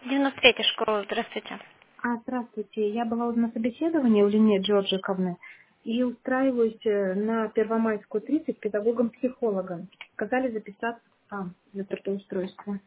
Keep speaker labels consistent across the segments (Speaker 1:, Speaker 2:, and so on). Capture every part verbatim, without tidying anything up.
Speaker 1: девяносто третья школа, здравствуйте.
Speaker 2: А, здравствуйте. Я была вот на собеседовании у Лене Джорджиковны и устраиваюсь э, на Первомайскую тридцать педагогом-психологом. Сказали записаться там за трудоустройство.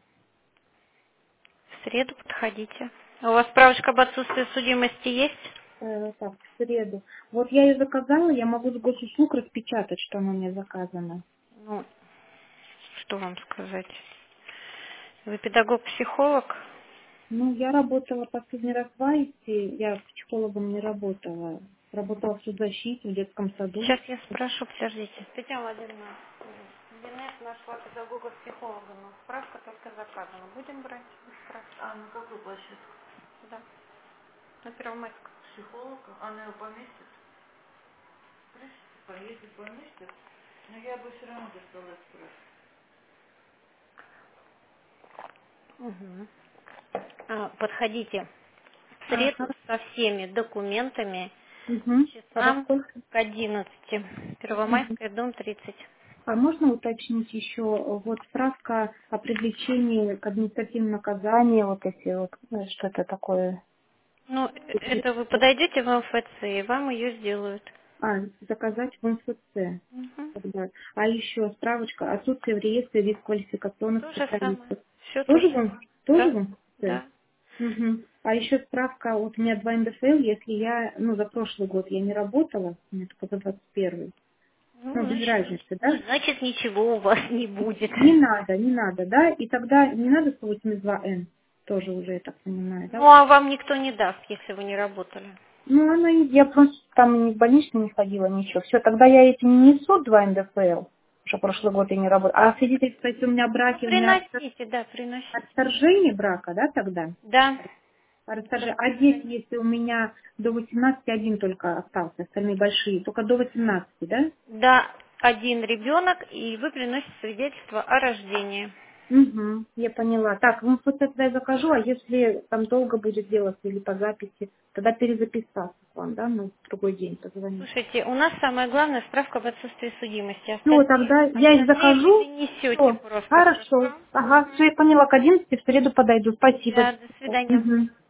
Speaker 1: В среду подходите. У вас справочка об отсутствии судимости есть?
Speaker 2: Э, так, в среду. Вот я ее заказала, я могу с госуслуг распечатать, что она мне заказана.
Speaker 1: Ну, что вам сказать? Вы педагог-психолог?
Speaker 2: Ну, я работала последний раз в Айсе, я психологом не работала. Работала в соцзащите, в детском саду.
Speaker 1: Сейчас я спрошу, подождите. Татьяна Владимировна, Динет нашла педагога-психолога, но справка только заказана. Будем брать справку?
Speaker 3: А на какой площадке?
Speaker 1: Да, на Первомайскую.
Speaker 3: Психолога? Она его поместит? Слышите, если поместит, но я бы все равно достала справку.
Speaker 1: Угу. А, подходите в
Speaker 2: А,
Speaker 1: среду
Speaker 2: хорошо.
Speaker 1: со всеми документами
Speaker 2: Угу. А во
Speaker 1: часам
Speaker 2: сколько?
Speaker 1: к одиннадцати.
Speaker 2: Мгм.
Speaker 1: Первомайская, дом тридцать.
Speaker 2: А можно уточнить еще, вот справка о привлечении к административному наказанию, вот эти вот, э, что-то такое.
Speaker 1: Ну, это вы подойдете в эм эф цэ, и вам ее сделают.
Speaker 2: А, заказать в МФЦ.
Speaker 1: Мгм.
Speaker 2: Тогда. А еще справочка отсутствие в реестре дисквалификационных
Speaker 1: То же самое.
Speaker 2: специалистов.
Speaker 1: Все то
Speaker 2: Тоже
Speaker 1: же
Speaker 2: в, М-
Speaker 1: самое.
Speaker 2: тоже
Speaker 1: Да,
Speaker 2: в МФЦ?
Speaker 1: да.
Speaker 2: Мгм. А еще справка, вот у меня два эн дэ эф эл, если я, ну, за прошлый год я не работала, у меня только за двадцать первый.
Speaker 1: Ну,
Speaker 2: Ну, без
Speaker 1: значит, ни-
Speaker 2: разницы, да?
Speaker 1: ни- значит, ничего у вас не будет.
Speaker 2: Не надо, не надо, да? И тогда не надо сто восемьдесят два эн, тоже уже, я так понимаю, да?
Speaker 1: Ну, а вам никто не даст, если вы не работали.
Speaker 2: Ну, она, и- я просто там ни в больничный не ходила, ничего. Все, тогда я эти не несу, два эн дэ эф эл, что прошлый год я не работала. А свидетельство, если у меня
Speaker 1: Ну,
Speaker 2: браки, у меня отто-
Speaker 1: приносите, да, приносите.
Speaker 2: отторжение брака, да, тогда?
Speaker 1: Да.
Speaker 2: А
Speaker 1: Да,
Speaker 2: расторжение. А дети, если у меня до восемнадцати один только остался, остальные большие, только до восемнадцати, да?
Speaker 1: да, один ребенок, и вы приносите свидетельство о рождении.
Speaker 2: Угу, я поняла. Так, ну вот тогда я закажу, а если там долго будет делаться или по записи, тогда перезаписаться к вам, да, ну, в другой день позвонить.
Speaker 1: Слушайте, у нас самое главное справка об отсутствии судимости.
Speaker 2: Все,
Speaker 1: Остальные,
Speaker 2: тогда я их
Speaker 1: остальные вы
Speaker 2: закажу.
Speaker 1: принесете
Speaker 2: Все,
Speaker 1: просто,
Speaker 2: хорошо.
Speaker 1: хорошо?
Speaker 2: Ага, все, я поняла, к одиннадцати в среду подойду. Спасибо.
Speaker 1: Да, до свидания.
Speaker 2: Мгм.